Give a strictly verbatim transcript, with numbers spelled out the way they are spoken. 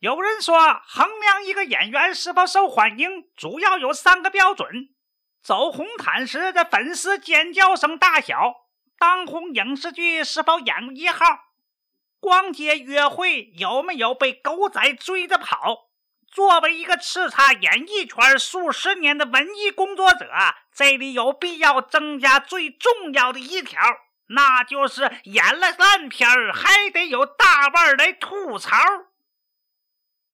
有人说，衡量一个演员是否受欢迎，主要有三个标准：走红毯时的粉丝尖叫声大小，当红影视剧是否演一号，逛街约会有没有被狗仔追着跑。作为一个叱咤演艺圈数十年的文艺工作者，这里有必要增加最重要的一条，那就是演了烂片还得有大腕来吐槽。